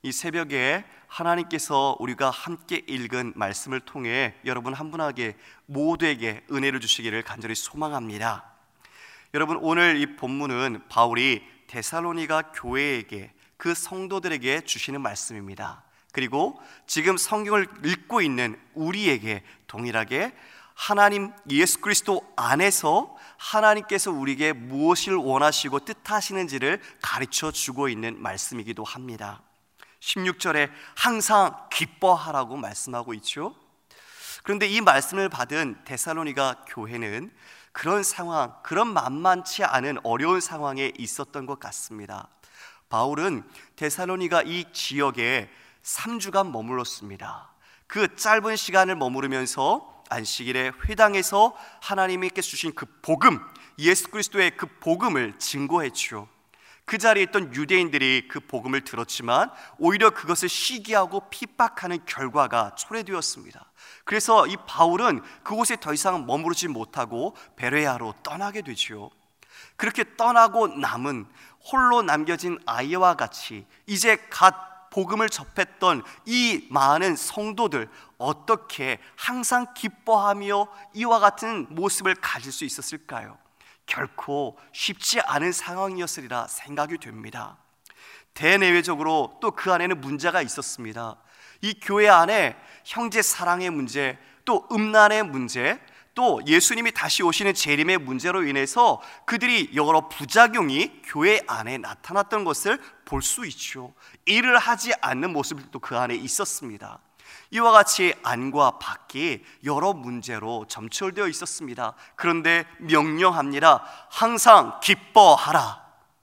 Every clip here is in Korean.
이 새벽에 하나님께서 우리가 함께 읽은 말씀을 통해 여러분 한 분에게 모두에게 은혜를 주시기를 간절히 소망합니다. 여러분, 오늘 이 본문은 바울이 데살로니가 교회에게, 그 성도들에게 주시는 말씀입니다. 그리고 지금 성경을 읽고 있는 우리에게 동일하게 하나님 예수 그리스도 안에서 하나님께서 우리에게 무엇을 원하시고 뜻하시는지를 가르쳐 주고 있는 말씀이기도 합니다. 16절에 항상 기뻐하라고 말씀하고 있죠. 그런데 이 말씀을 받은 데살로니가 교회는 그런 상황, 그런 만만치 않은 어려운 상황에 있었던 것 같습니다. 바울은 데살로니가 이 지역에 3주간 머물렀습니다. 그 짧은 시간을 머무르면서 안식일에 회당에서 하나님께 주신 그 복음, 예수 그리스도의 그 복음을 증거했죠. 그 자리에 있던 유대인들이 그 복음을 들었지만 오히려 그것을 시기하고 핍박하는 결과가 초래되었습니다. 그래서 이 바울은 그곳에 더 이상 머무르지 못하고 베레아로 떠나게 되죠. 그렇게 떠나고 남은 홀로 남겨진 아이와 같이 이제 갓 복음을 접했던 이 많은 성도들, 어떻게 항상 기뻐하며 이와 같은 모습을 가질 수 있었을까요? 결코 쉽지 않은 상황이었으리라 생각이 됩니다. 대내외적으로 또 그 안에는 문제가 있었습니다. 이 교회 안에 형제 사랑의 문제, 또 음란의 문제, 또 예수님이 다시 오시는 재림의 문제로 인해서 그들이 여러 부작용이 교회 안에 나타났던 것을 볼 수 있죠. 일을 하지 않는 모습도 그 안에 있었습니다. 이와 같이 안과 밖이 여러 문제로 점철되어 있었습니다. 그런데 명령합니다. 항상 기뻐하라.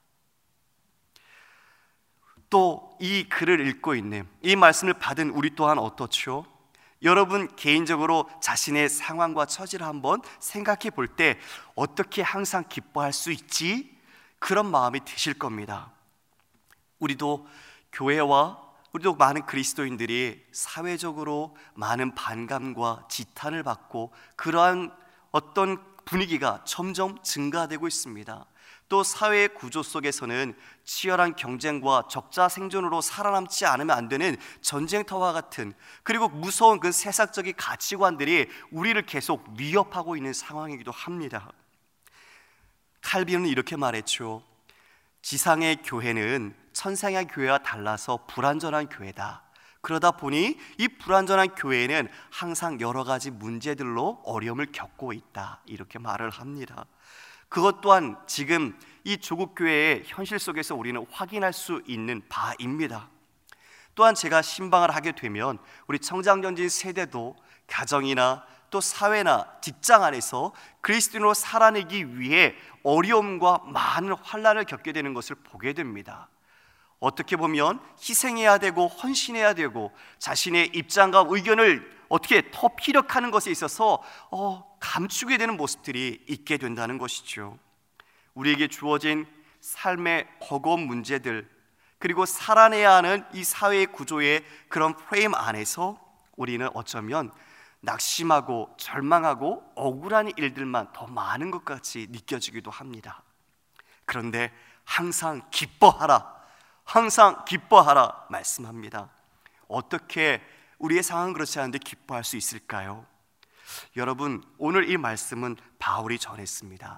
또 이 글을 읽고 있는, 이 말씀을 받은 우리 또한 어떻죠? 여러분 개인적으로 자신의 상황과 처지를 한번 생각해 볼 때 어떻게 항상 기뻐할 수 있지? 그런 마음이 드실 겁니다. 우리도 교회와 우리도 많은 그리스도인들이 사회적으로 많은 반감과 지탄을 받고 그러한 어떤 분위기가 점점 증가되고 있습니다. 또 사회의 구조 속에서는 치열한 경쟁과 적자 생존으로 살아남지 않으면 안 되는 전쟁터와 같은, 그리고 무서운 그 세상적인 가치관들이 우리를 계속 위협하고 있는 상황이기도 합니다. 칼빈은 이렇게 말했죠. 지상의 교회는 천상의 교회와 달라서 불완전한 교회다. 그러다 보니 이 불완전한 교회는 항상 여러 가지 문제들로 어려움을 겪고 있다. 이렇게 말을 합니다. 그것 또한 지금 이 조국 교회의 현실 속에서 우리는 확인할 수 있는 바입니다. 또한 제가 신방을 하게 되면 우리 청장전진 세대도 가정이나 또 사회나 직장 안에서 그리스도인으로 살아내기 위해 어려움과 많은 환난을 겪게 되는 것을 보게 됩니다. 어떻게 보면 희생해야 되고 헌신해야 되고 자신의 입장과 의견을 어떻게 더 피력하는 것에 있어서 감추게 되는 모습들이 있게 된다는 것이죠. 우리에게 주어진 삶의 버거운 문제들, 그리고 살아내야 하는 이 사회의 구조의 그런 프레임 안에서 우리는 어쩌면 낙심하고 절망하고 억울한 일들만 더 많은 것 같이 느껴지기도 합니다. 그런데 항상 기뻐하라, 항상 기뻐하라 말씀합니다. 어떻게 우리의 상황은 그렇지 않은데 기뻐할 수 있을까요? 여러분, 오늘 이 말씀은 바울이 전했습니다.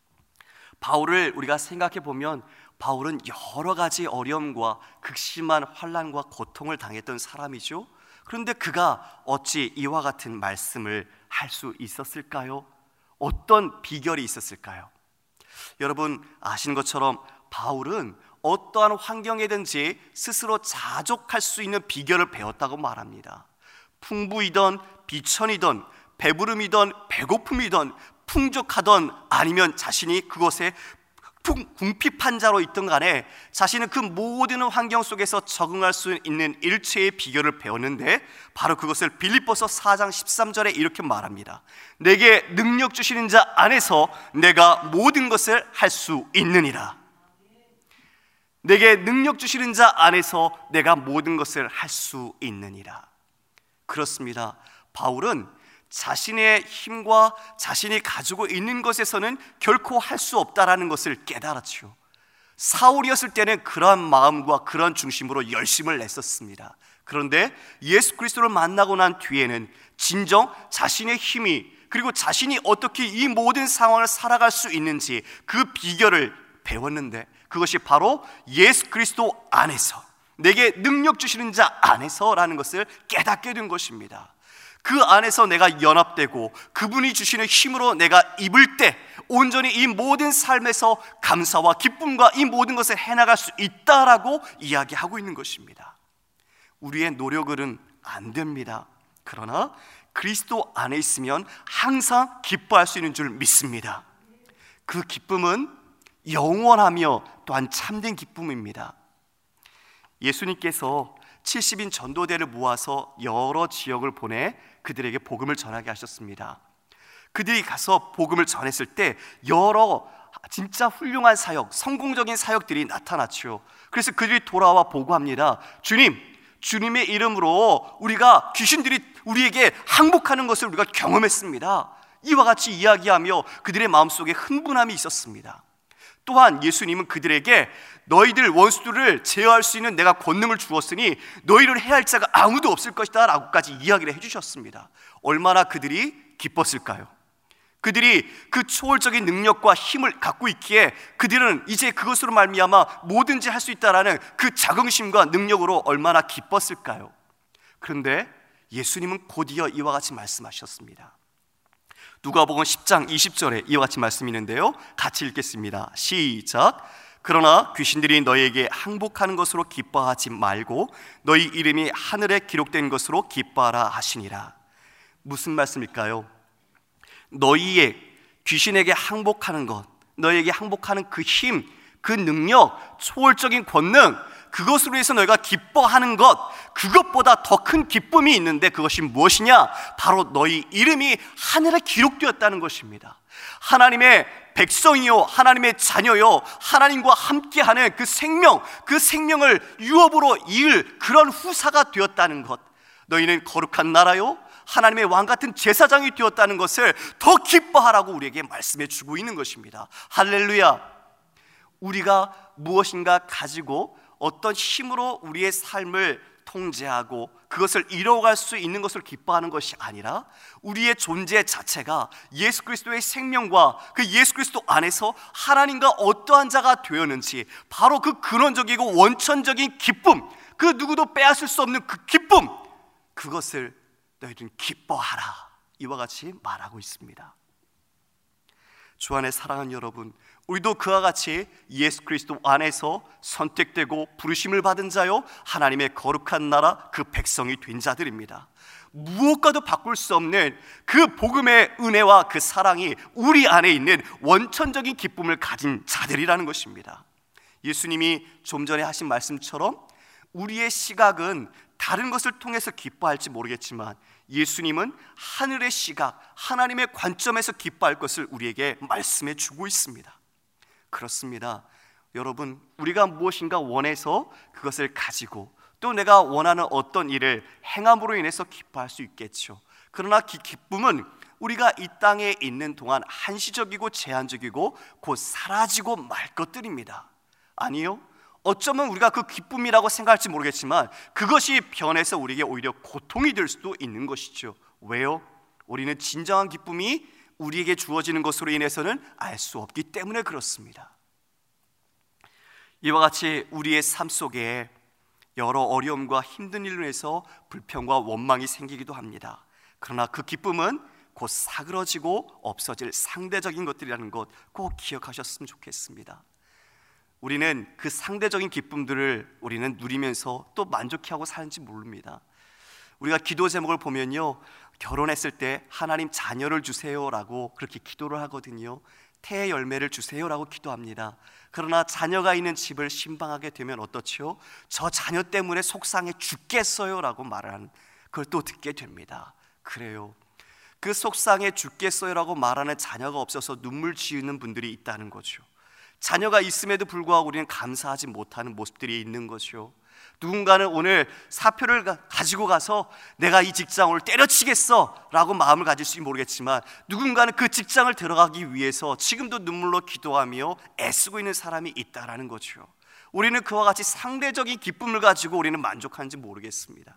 바울을 우리가 생각해 보면 바울은 여러 가지 어려움과 극심한 환난과 고통을 당했던 사람이죠. 그런데 그가 어찌 이와 같은 말씀을 할 수 있었을까요? 어떤 비결이 있었을까요? 여러분 아시는 것처럼 바울은 어떠한 환경에든지 스스로 자족할 수 있는 비결을 배웠다고 말합니다. 풍부이던 비천이던 배부름이던 배고픔이던 풍족하던 아니면 자신이 그것에 궁핍한 자로 있던 간에 자신은 그 모든 환경 속에서 적응할 수 있는 일체의 비결을 배웠는데 바로 그것을 빌립보서 4장 13절에 이렇게 말합니다. 내게 능력 주시는 자 안에서 내가 모든 것을 할 수 있느니라. 내게 능력 주시는 자 안에서 내가 모든 것을 할 수 있느니라. 그렇습니다. 바울은 자신의 힘과 자신이 가지고 있는 것에서는 결코 할 수 없다라는 것을 깨달았죠. 사울이었을 때는 그러한 마음과 그런 중심으로 열심을 냈었습니다. 그런데 예수 그리스도를 만나고 난 뒤에는 진정 자신의 힘이, 그리고 자신이 어떻게 이 모든 상황을 살아갈 수 있는지 그 비결을 배웠는데, 그것이 바로 예수 그리스도 안에서, 내게 능력 주시는 자 안에서라는 것을 깨닫게 된 것입니다. 그 안에서 내가 연합되고 그분이 주시는 힘으로 내가 입을 때 온전히 이 모든 삶에서 감사와 기쁨과 이 모든 것을 해나갈 수 있다라고 이야기하고 있는 것입니다. 우리의 노력으로는 안 됩니다. 그러나 그리스도 안에 있으면 항상 기뻐할 수 있는 줄 믿습니다. 그 기쁨은 영원하며 또한 참된 기쁨입니다. 예수님께서 70인 전도대를 모아서 여러 지역을 보내 그들에게 복음을 전하게 하셨습니다. 그들이 가서 복음을 전했을 때 여러 진짜 훌륭한 사역, 성공적인 사역들이 나타났죠. 그래서 그들이 돌아와 보고합니다. 주님의 이름으로 우리가 귀신들이 우리에게 항복하는 것을 우리가 경험했습니다. 이와 같이 이야기하며 그들의 마음속에 흥분함이 있었습니다. 또한 예수님은 그들에게 너희들 원수들을 제어할 수 있는 내가 권능을 주었으니 너희를 해할 자가 아무도 없을 것이다 라고까지 이야기를 해주셨습니다. 얼마나 그들이 기뻤을까요? 그들이 그 초월적인 능력과 힘을 갖고 있기에 그들은 이제 그것으로 말미암아 뭐든지 할 수 있다라는 그 자긍심과 능력으로 얼마나 기뻤을까요? 그런데 예수님은 곧이어 이와 같이 말씀하셨습니다. 누가복음 10장 20절에 이와 같이 말씀이 있는데요, 같이 읽겠습니다. 시작. 그러나 귀신들이 너희에게 항복하는 것으로 기뻐하지 말고 너희 이름이 하늘에 기록된 것으로 기뻐하라 하시니라. 무슨 말씀일까요? 너희의 귀신에게 항복하는 것, 너희에게 항복하는 그 힘, 그 능력, 초월적인 권능, 그것으로 해서 너희가 기뻐하는 것, 그것보다 더 큰 기쁨이 있는데 그것이 무엇이냐? 바로 너희 이름이 하늘에 기록되었다는 것입니다. 하나님의 백성이요, 하나님의 자녀요, 하나님과 함께하는 그 생명, 그 생명을 유업으로 이을 그런 후사가 되었다는 것, 너희는 거룩한 나라요, 하나님의 왕같은 제사장이 되었다는 것을 더 기뻐하라고 우리에게 말씀해 주고 있는 것입니다. 할렐루야. 우리가 무엇인가 가지고 어떤 힘으로 우리의 삶을 통제하고 그것을 이뤄갈 수 있는 것을 기뻐하는 것이 아니라 우리의 존재 자체가 예수 그리스도의 생명과 그 예수 그리스도 안에서 하나님과 어떠한 자가 되었는지, 바로 그 근원적이고 원천적인 기쁨, 그 누구도 빼앗을 수 없는 그 기쁨, 그것을 너희들은 기뻐하라, 이와 같이 말하고 있습니다. 주 안에 사랑하는 여러분, 우리도 그와 같이 예수 그리스도 안에서 선택되고 부르심을 받은 자요, 하나님의 거룩한 나라 그 백성이 된 자들입니다. 무엇과도 바꿀 수 없는 그 복음의 은혜와 그 사랑이 우리 안에 있는 원천적인 기쁨을 가진 자들이라는 것입니다. 예수님이 좀 전에 하신 말씀처럼 우리의 시각은 다른 것을 통해서 기뻐할지 모르겠지만 예수님은 하늘의 시각, 하나님의 관점에서 기뻐할 것을 우리에게 말씀해 주고 있습니다. 그렇습니다. 여러분, 우리가 무엇인가 원해서 그것을 가지고 또 내가 원하는 어떤 일을 행함으로 인해서 기뻐할 수 있겠죠. 그러나 그 기쁨은 우리가 이 땅에 있는 동안 한시적이고 제한적이고 곧 사라지고 말 것들입니다. 아니요, 어쩌면 우리가 그 기쁨이라고 생각할지 모르겠지만 그것이 변해서 우리에게 오히려 고통이 될 수도 있는 것이죠. 왜요? 우리는 진정한 기쁨이 우리에게 주어지는 것으로 인해서는 알 수 없기 때문에 그렇습니다. 이와 같이 우리의 삶 속에 여러 어려움과 힘든 일로 인해서 불평과 원망이 생기기도 합니다. 그러나 그 기쁨은 곧 사그러지고 없어질 상대적인 것들이라는 것 꼭 기억하셨으면 좋겠습니다. 우리는 그 상대적인 기쁨들을 우리는 누리면서 또 만족해하고 사는지 모릅니다. 우리가 기도 제목을 보면요, 결혼했을 때 하나님 자녀를 주세요라고 그렇게 기도를 하거든요. 태의 열매를 주세요라고 기도합니다. 그러나 자녀가 있는 집을 신방하게 되면 어떻죠? 저 자녀 때문에 속상해 죽겠어요라고 말하는 그걸 또 듣게 됩니다. 그래요, 그 속상해 죽겠어요라고 말하는 자녀가 없어서 눈물 지으는 분들이 있다는 거죠. 자녀가 있음에도 불구하고 우리는 감사하지 못하는 모습들이 있는 거죠. 누군가는 오늘 사표를 가지고 가서 내가 이 직장을 때려치겠어 라고 마음을 가질지 모르겠지만, 누군가는 그 직장을 들어가기 위해서 지금도 눈물로 기도하며 애쓰고 있는 사람이 있다라는 거죠. 우리는 그와 같이 상대적인 기쁨을 가지고 우리는 만족하는지 모르겠습니다.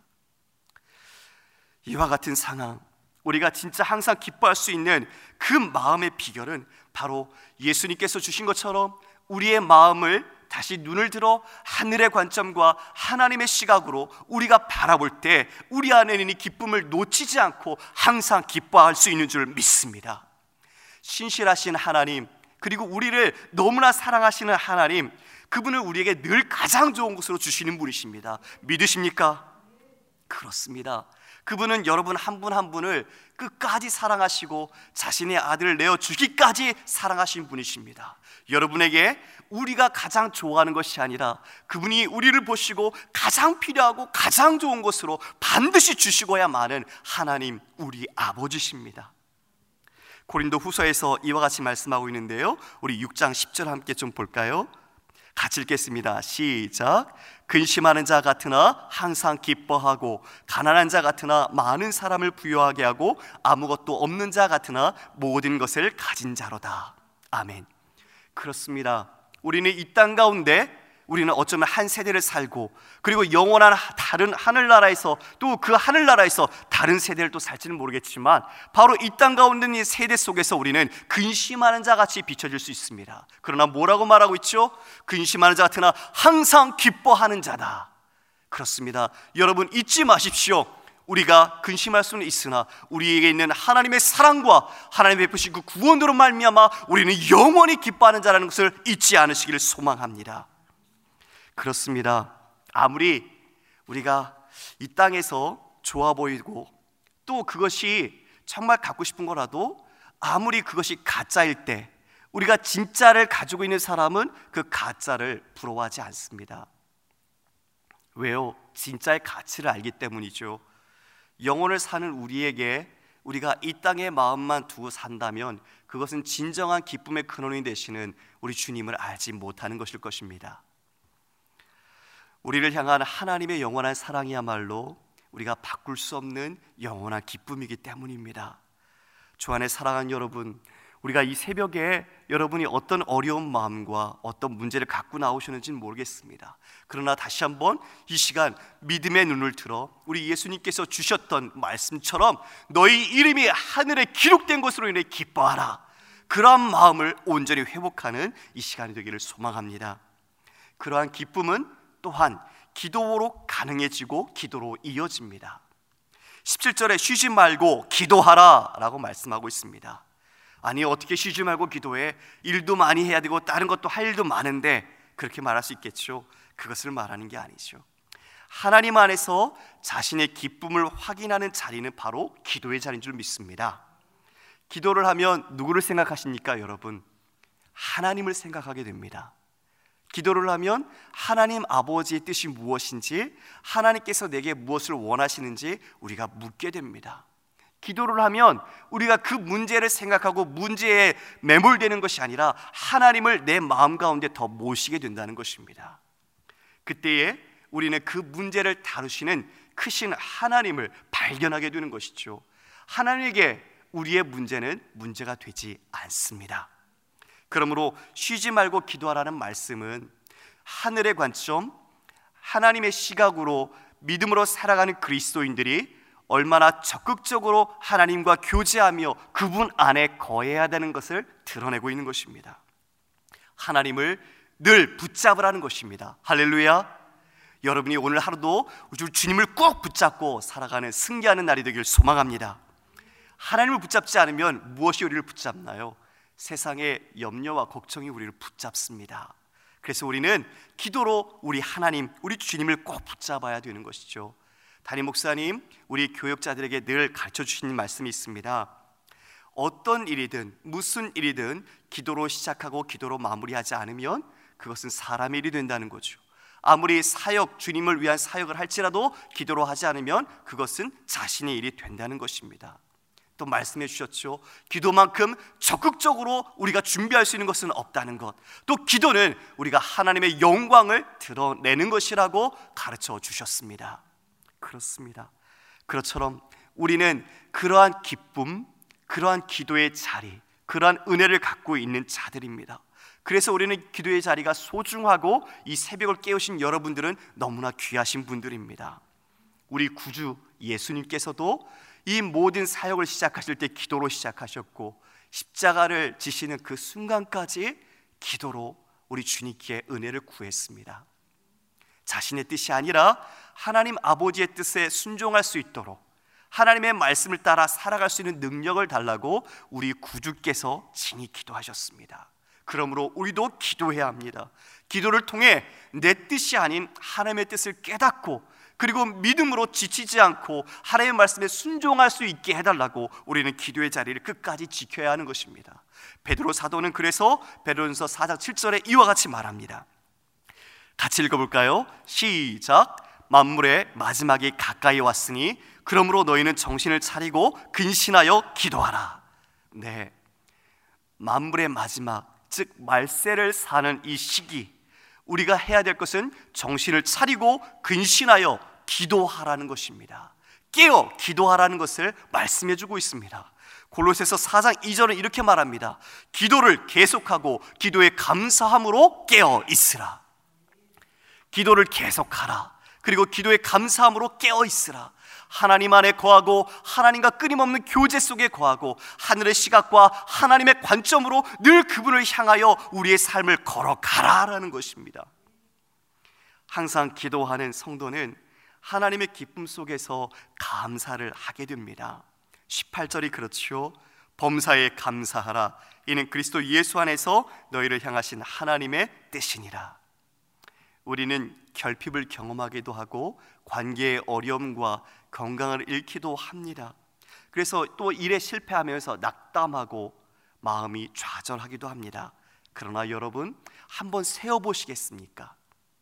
이와 같은 상황, 우리가 진짜 항상 기뻐할 수 있는 그 마음의 비결은 바로 예수님께서 주신 것처럼 우리의 마음을 다시 눈을 들어 하늘의 관점과 하나님의 시각으로 우리가 바라볼 때 우리 안에 있는 이 기쁨을 놓치지 않고 항상 기뻐할 수 있는 줄 믿습니다. 신실하신 하나님, 그리고 우리를 너무나 사랑하시는 하나님, 그분은 우리에게 늘 가장 좋은 것으로 주시는 분이십니다. 믿으십니까? 그렇습니다. 그분은 여러분 한 분 한 분을 끝까지 사랑하시고 자신의 아들을 내어주기까지 사랑하신 분이십니다. 여러분에게 우리가 가장 좋아하는 것이 아니라 그분이 우리를 보시고 가장 필요하고 가장 좋은 것으로 반드시 주시고야 마는 하나님, 우리 아버지십니다. 고린도 후서에서 이와 같이 말씀하고 있는데요, 우리 6장 10절 함께 좀 볼까요? 같이 읽겠습니다. 시작. 근심하는 자 같으나 항상 기뻐하고, 가난한 자 같으나 많은 사람을 부유하게 하고, 아무것도 없는 자 같으나 모든 것을 가진 자로다. 아멘. 그렇습니다. 우리는 이 땅 가운데 우리는 어쩌면 한 세대를 살고, 그리고 영원한 다른 하늘나라에서, 또 그 하늘나라에서 다른 세대를 또 살지는 모르겠지만, 바로 이 땅 가운데 있는 세대 속에서 우리는 근심하는 자 같이 비춰질 수 있습니다. 그러나 뭐라고 말하고 있죠? 근심하는 자 같으나 항상 기뻐하는 자다. 그렇습니다. 여러분 잊지 마십시오. 우리가 근심할 수는 있으나 우리에게 있는 하나님의 사랑과 하나님의 베푸신 그 구원으로 말미암아 우리는 영원히 기뻐하는 자라는 것을 잊지 않으시기를 소망합니다. 그렇습니다. 아무리 우리가 이 땅에서 좋아 보이고 또 그것이 정말 갖고 싶은 거라도, 아무리 그것이 가짜일 때 우리가 진짜를 가지고 있는 사람은 그 가짜를 부러워하지 않습니다. 왜요? 진짜의 가치를 알기 때문이죠. 영혼을 사는 우리에게 우리가 이 땅의 마음만 두고 산다면 그것은 진정한 기쁨의 근원이 되시는 우리 주님을 알지 못하는 것일 것입니다. 우리를 향한 하나님의 영원한 사랑이야말로 우리가 바꿀 수 없는 영원한 기쁨이기 때문입니다. 주 안에 사랑하는 여러분, 우리가 이 새벽에 여러분이 어떤 어려운 마음과 어떤 문제를 갖고 나오셨는지는 모르겠습니다. 그러나 다시 한번 이 시간 믿음의 눈을 들어 우리 예수님께서 주셨던 말씀처럼 너희 이름이 하늘에 기록된 것으로 인해 기뻐하라, 그러한 마음을 온전히 회복하는 이 시간이 되기를 소망합니다. 그러한 기쁨은 또한 기도로 가능해지고 기도로 이어집니다. 17절에 쉬지 말고 기도하라 라고 말씀하고 있습니다. 아니, 어떻게 쉬지 말고 기도해? 일도 많이 해야 되고 다른 것도 할 일도 많은데, 그렇게 말할 수 있겠죠. 그것을 말하는 게 아니죠. 하나님 안에서 자신의 기쁨을 확인하는 자리는 바로 기도의 자리인 줄 믿습니다. 기도를 하면 누구를 생각하십니까, 여러분? 하나님을 생각하게 됩니다. 기도를 하면 하나님 아버지의 뜻이 무엇인지, 하나님께서 내게 무엇을 원하시는지 우리가 묻게 됩니다. 기도를 하면 우리가 그 문제를 생각하고 문제에 매몰되는 것이 아니라 하나님을 내 마음 가운데 더 모시게 된다는 것입니다. 그때에 우리는 그 문제를 다루시는 크신 하나님을 발견하게 되는 것이죠. 하나님에게 우리의 문제는 문제가 되지 않습니다. 그러므로 쉬지 말고 기도하라는 말씀은 하늘의 관점, 하나님의 시각으로 믿음으로 살아가는 그리스도인들이 얼마나 적극적으로 하나님과 교제하며 그분 안에 거해야 되는 것을 드러내고 있는 것입니다. 하나님을 늘 붙잡으라는 것입니다. 할렐루야. 여러분이 오늘 하루도 주님을 꼭 붙잡고 살아가는 승리하는 날이 되길 소망합니다. 하나님을 붙잡지 않으면 무엇이 우리를 붙잡나요? 세상의 염려와 걱정이 우리를 붙잡습니다. 그래서 우리는 기도로 우리 하나님, 우리 주님을 꼭 붙잡아야 되는 것이죠. 담임 목사님, 우리 교역자들에게 늘 가르쳐 주시는 말씀이 있습니다. 어떤 일이든 무슨 일이든 기도로 시작하고 기도로 마무리하지 않으면 그것은 사람의 일이 된다는 거죠. 아무리 사역, 주님을 위한 사역을 할지라도 기도로 하지 않으면 그것은 자신의 일이 된다는 것입니다. 또 말씀해 주셨죠. 기도만큼 적극적으로 우리가 준비할 수 있는 것은 없다는 것. 또 기도는 우리가 하나님의 영광을 드러내는 것이라고 가르쳐 주셨습니다. 그렇습니다. 그것처럼 우리는 그러한 기쁨, 그러한 기도의 자리, 그러한 은혜를 갖고 있는 자들입니다. 그래서 우리는 기도의 자리가 소중하고 이 새벽을 깨우신 여러분들은 너무나 귀하신 분들입니다. 우리 구주 예수님께서도 이 모든 사역을 시작하실 때 기도로 시작하셨고, 십자가를 지시는 그 순간까지 기도로 우리 주님께 은혜를 구했습니다. 자신의 뜻이 아니라 하나님 아버지의 뜻에 순종할 수 있도록 하나님의 말씀을 따라 살아갈 수 있는 능력을 달라고 우리 구주께서 친히 기도하셨습니다. 그러므로 우리도 기도해야 합니다. 기도를 통해 내 뜻이 아닌 하나님의 뜻을 깨닫고, 그리고 믿음으로 지치지 않고 하나님의 말씀에 순종할 수 있게 해달라고 우리는 기도의 자리를 끝까지 지켜야 하는 것입니다. 베드로 사도는 그래서 베드로전서 4장 7절에 이와 같이 말합니다. 같이 읽어볼까요? 시작. 만물의 마지막이 가까이 왔으니 그러므로 너희는 정신을 차리고 근신하여 기도하라. 네, 만물의 마지막, 즉 말세를 사는 이 시기, 우리가 해야 될 것은 정신을 차리고 근신하여 기도하라는 것입니다. 깨어 기도하라는 것을 말씀해 주고 있습니다. 골로새서 4장 2절은 이렇게 말합니다. 기도를 계속하고 기도에 감사함으로 깨어 있으라. 기도를 계속하라. 그리고 기도에 감사함으로 깨어 있으라. 하나님 안에 거하고 하나님과 끊임없는 교제 속에 거하고 하늘의 시각과 하나님의 관점으로 늘 그분을 향하여 우리의 삶을 걸어가라라는 것입니다. 항상 기도하는 성도는 하나님의 기쁨 속에서 감사를 하게 됩니다. 18절이 그렇죠. 범사에 감사하라. 이는 그리스도 예수 안에서 너희를 향하신 하나님의 뜻이니라. 우리는 결핍을 경험하기도 하고 관계의 어려움과 건강을 잃기도 합니다. 그래서 또 일에 실패하면서 낙담하고 마음이 좌절하기도 합니다. 그러나 여러분, 한번 세어보시겠습니까?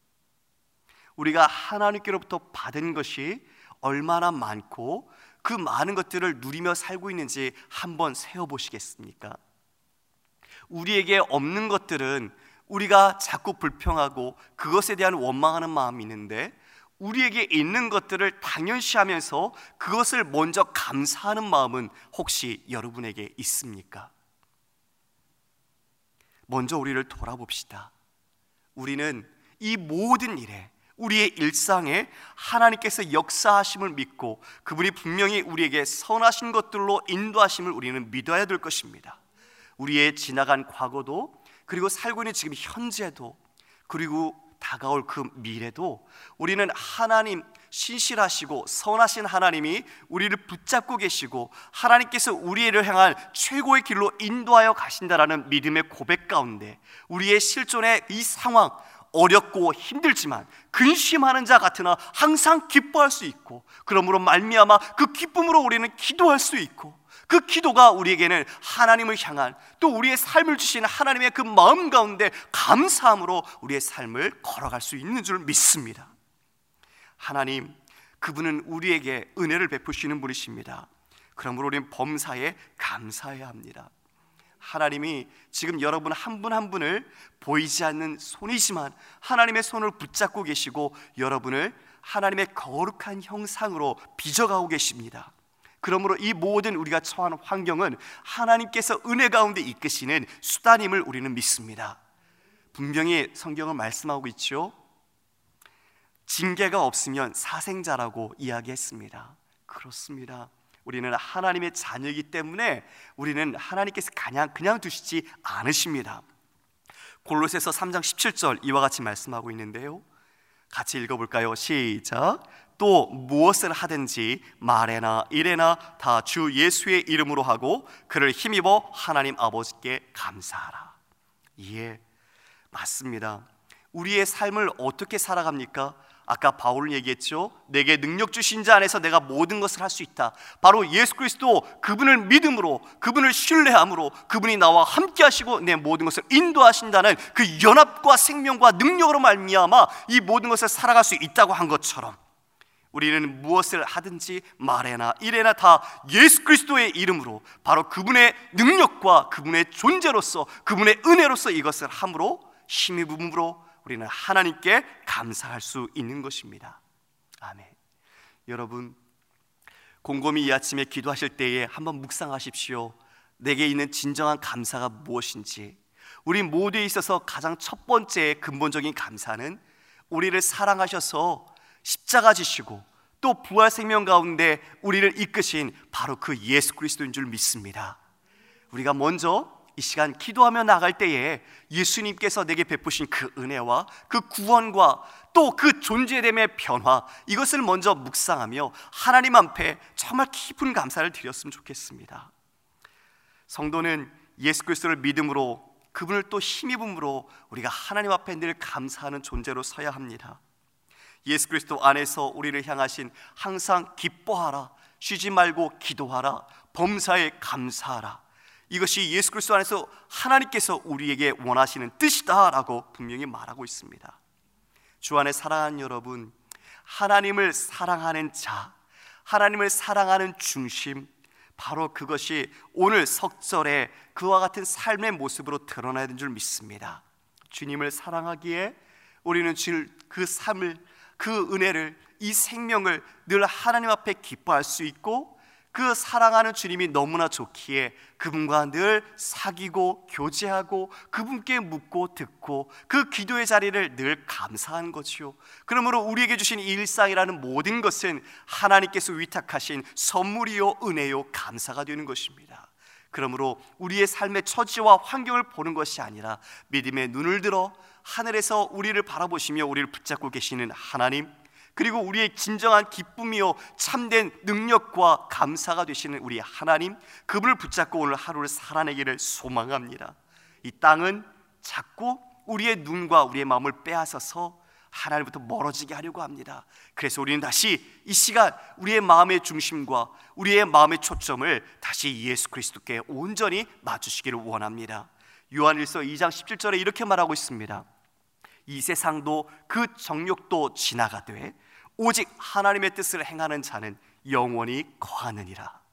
우리가 하나님께로부터 받은 것이 얼마나 많고 그 많은 것들을 누리며 살고 있는지 한번 세어보시겠습니까? 우리에게 없는 것들은 우리가 자꾸 불평하고 그것에 대한 원망하는 마음이 있는데, 우리에게 있는 것들을 당연시하면서 그것을 먼저 감사하는 마음은 혹시 여러분에게 있습니까? 먼저 우리를 돌아봅시다. 우리는 이 모든 일에, 우리의 일상에 하나님께서 역사하심을 믿고 그분이 분명히 우리에게 선하신 것들로 인도하심을 우리는 믿어야 될 것입니다. 우리의 지나간 과거도, 그리고 살고 있는 지금 현재도, 그리고 다가올 그 미래도 우리는 하나님, 신실하시고 선하신 하나님이 우리를 붙잡고 계시고 하나님께서 우리를 향한 최고의 길로 인도하여 가신다라는 믿음의 고백 가운데 우리의 실존의 이 상황, 어렵고 힘들지만 근심하는 자 같으나 항상 기뻐할 수 있고, 그러므로 말미암아 그 기쁨으로 우리는 기도할 수 있고, 그 기도가 우리에게는 하나님을 향한, 또 우리의 삶을 주신 하나님의 그 마음 가운데 감사함으로 우리의 삶을 걸어갈 수 있는 줄 믿습니다. 하나님, 그분은 우리에게 은혜를 베푸시는 분이십니다. 그러므로 우리는 범사에 감사해야 합니다. 하나님이 지금 여러분 한 분 한 분을 보이지 않는 손이지만 하나님의 손을 붙잡고 계시고 여러분을 하나님의 거룩한 형상으로 빚어가고 계십니다. 그러므로 이 모든 우리가 처한 환경은 하나님께서 은혜 가운데 이끄시는 수단임을 우리는 믿습니다. 분명히 성경은 말씀하고 있죠. 징계가 없으면 사생자라고 이야기했습니다. 그렇습니다. 우리는 하나님의 자녀이기 때문에 우리는 하나님께서 그냥 두시지 않으십니다. 골로새서 3장 17절 이와 같이 말씀하고 있는데요, 같이 읽어볼까요? 시작. 또 무엇을 하든지 말에나 일에나 다 주 예수의 이름으로 하고 그를 힘입어 하나님 아버지께 감사하라. 예, 맞습니다. 우리의 삶을 어떻게 살아갑니까? 아까 바울은 얘기했죠. 내게 능력 주신 자 안에서 내가 모든 것을 할 수 있다. 바로 예수 그리스도, 그분을 믿음으로, 그분을 신뢰함으로 그분이 나와 함께 하시고 내 모든 것을 인도하신다는 그 연합과 생명과 능력으로 말미암아 이 모든 것을 살아갈 수 있다고 한 것처럼 우리는 무엇을 하든지 말해나 이래나 다 예수 그리스도의 이름으로, 바로 그분의 능력과 그분의 존재로서, 그분의 은혜로서 이것을 함으로, 힘이 부음으로 우리는 하나님께 감사할 수 있는 것입니다. 아멘. 여러분, 곰곰이 이 아침에 기도하실 때에 한번 묵상하십시오. 내게 있는 진정한 감사가 무엇인지. 우리 모두에 있어서 가장 첫 번째 근본적인 감사는 우리를 사랑하셔서 십자가 지시고 또 부활 생명 가운데 우리를 이끄신 바로 그 예수 그리스도인 줄 믿습니다. 우리가 먼저 이 시간 기도하며 나갈 때에 예수님께서 내게 베푸신 그 은혜와 그 구원과 또 그 존재됨의 변화, 이것을 먼저 묵상하며 하나님 앞에 정말 깊은 감사를 드렸으면 좋겠습니다. 성도는 예수 그리스도를 믿음으로, 그분을 또 힘입음으로 우리가 하나님 앞에 늘 감사하는 존재로 서야 합니다. 예수 그리스도 안에서 우리를 향하신 항상 기뻐하라, 쉬지 말고 기도하라, 범사에 감사하라, 이것이 예수 그리스도 안에서 하나님께서 우리에게 원하시는 뜻이다라고 분명히 말하고 있습니다. 주 안에 사랑하는 여러분, 하나님을 사랑하는 자, 하나님을 사랑하는 중심, 바로 그것이 오늘 석절에 그와 같은 삶의 모습으로 드러나야 되는 줄 믿습니다. 주님을 사랑하기에 우리는 그 삶을, 그 은혜를, 이 생명을 늘 하나님 앞에 기뻐할 수 있고, 그 사랑하는 주님이 너무나 좋기에 그분과 늘 사귀고 교제하고 그분께 묻고 듣고 그 기도의 자리를 늘 감사한 것이요, 그러므로 우리에게 주신 이 일상이라는 모든 것은 하나님께서 위탁하신 선물이요 은혜요 감사가 되는 것입니다. 그러므로 우리의 삶의 처지와 환경을 보는 것이 아니라 믿음의 눈을 들어 하늘에서 우리를 바라보시며 우리를 붙잡고 계시는 하나님, 그리고 우리의 진정한 기쁨이요 참된 능력과 감사가 되시는 우리 하나님, 그분을 붙잡고 오늘 하루를 살아내기를 소망합니다. 이 땅은 자꾸 우리의 눈과 우리의 마음을 빼앗아서 하나님부터 멀어지게 하려고 합니다. 그래서 우리는 다시 이 시간 우리의 마음의 중심과 우리의 마음의 초점을 다시 예수 그리스도께 온전히 맞추시기를 원합니다. 요한일서 2장 17절에 이렇게 말하고 있습니다. 이 세상도 그 정욕도 지나가되 오직 하나님의 뜻을 행하는 자는 영원히 거하느니라.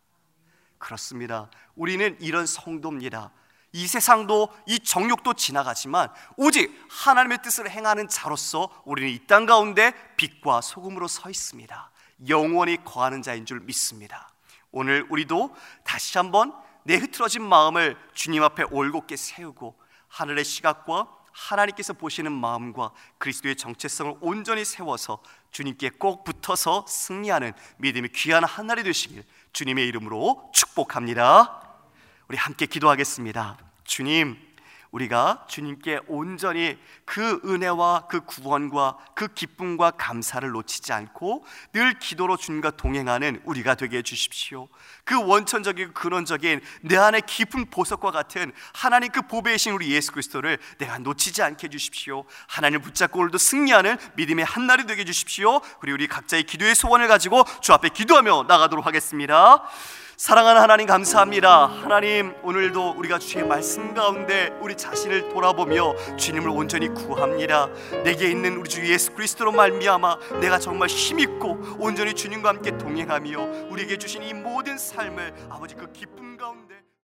그렇습니다. 우리는 이런 성도입니다. 이 세상도 이 정욕도 지나가지만 오직 하나님의 뜻을 행하는 자로서 우리는 이 땅 가운데 빛과 소금으로 서 있습니다. 영원히 거하는 자인 줄 믿습니다. 오늘 우리도 다시 한번 내 흐트러진 마음을 주님 앞에 올곧게 세우고 하늘의 시각과 하나님께서 보시는 마음과 그리스도의 정체성을 온전히 세워서 주님께 꼭 붙어서 승리하는 믿음의 귀한 한 날이 되시길 주님의 이름으로 축복합니다. 우리 함께 기도하겠습니다. 주님, 우리가 주님께 온전히 그 은혜와 그 구원과 그 기쁨과 감사를 놓치지 않고 늘 기도로 주님과 동행하는 우리가 되게 해주십시오. 그 원천적이고 근원적인 내 안에 깊은 보석과 같은 하나님 그 보배이신 우리 예수 그리스도를 내가 놓치지 않게 해주십시오. 하나님을 붙잡고 오늘도 승리하는 믿음의 한날이 되게 해주십시오. 그리고 우리 각자의 기도의 소원을 가지고 주 앞에 기도하며 나가도록 하겠습니다. 사랑하는 하나님, 감사합니다. 하나님, 오늘도 우리가 주의 말씀 가운데 우리 자신을 돌아보며 주님을 온전히 구합니다. 내게 있는 우리 주 예수 그리스도로 말미암아 내가 정말 힘있고 온전히 주님과 함께 동행하며 우리에게 주신 이 모든 삶을 아버지 그 기쁨 가운데